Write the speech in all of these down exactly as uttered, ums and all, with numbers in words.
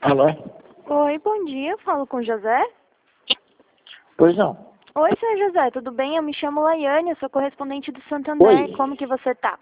Alô? Oi, bom dia. Eu falo com o José? Pois não. Oi, senhor José, tudo bem? Eu me chamo Laiane, eu sou correspondente do Santander. Oi. Como que você tá?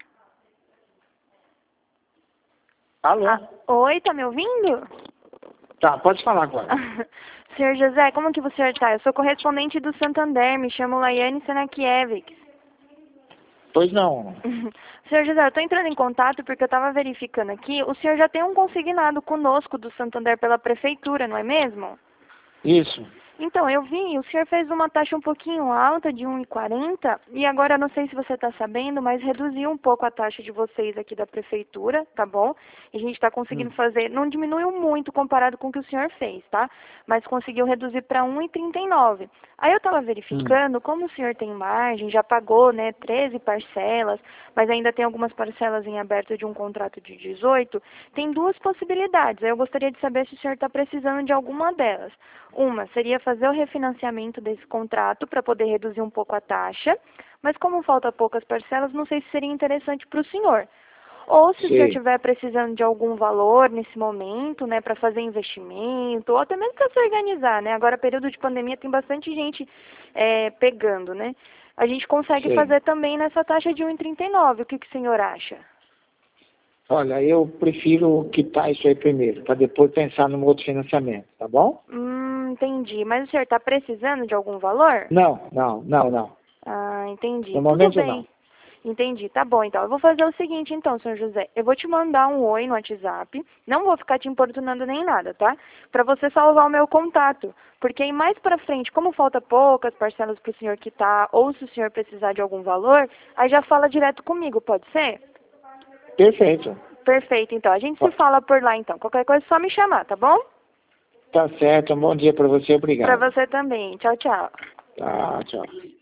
Alô? Ah, oi, tá me ouvindo? Tá, pode falar agora. senhor José, como que o senhor tá? Eu sou correspondente do Santander, me chamo Laiane Senakiewicz. Pois não. senhor José, eu estou entrando em contato porque eu estava verificando aqui. O senhor já tem um consignado conosco do Santander pela prefeitura, não é mesmo? Isso. Então, eu vi, o senhor fez uma taxa um pouquinho alta, de um e quarenta, e agora, não sei se você está sabendo, mas reduziu um pouco a taxa de vocês aqui da prefeitura, tá bom? E a gente está conseguindo Hum. fazer, não diminuiu muito comparado com o que o senhor fez, tá? Mas conseguiu reduzir para um e trinta e nove. Aí eu estava verificando, como o senhor tem margem, já pagou, né, treze parcelas, mas ainda tem algumas parcelas em aberto de um contrato de dezoito, tem duas possibilidades. Aí eu gostaria de saber se o senhor está precisando de alguma delas. Uma seria fazer o refinanciamento desse contrato para poder reduzir um pouco a taxa, mas como falta poucas parcelas, não sei se seria interessante para o senhor. Ou se o senhor Sei. estiver precisando de algum valor nesse momento, né, para fazer investimento, ou até mesmo para se organizar, né? Agora, período de pandemia, tem bastante gente é, pegando, né? A gente consegue Sei. fazer também nessa taxa de um e trinta e nove. O que, que o senhor acha? Olha, eu prefiro quitar isso aí primeiro, para depois pensar no outro financiamento, tá bom? Hum, entendi. Mas o senhor está precisando de algum valor? Não, não, não, não. Ah, entendi. No Tudo momento não. bem. Entendi. Tá bom, então. Eu vou fazer o seguinte, então, senhor José. Eu vou te mandar um oi no WhatsApp. Não vou ficar te importunando nem nada, tá? Pra você salvar o meu contato. Porque aí mais pra frente, como falta poucas parcelas pro senhor quitar, ou se o senhor precisar de algum valor, aí já fala direto comigo, pode ser? Perfeito. Perfeito, então. A gente se Ó, fala por lá, então. Qualquer coisa é só me chamar, tá bom? tá certo. Um bom dia para você. Pra Obrigado. você também. Tchau, tchau. Tá, tchau.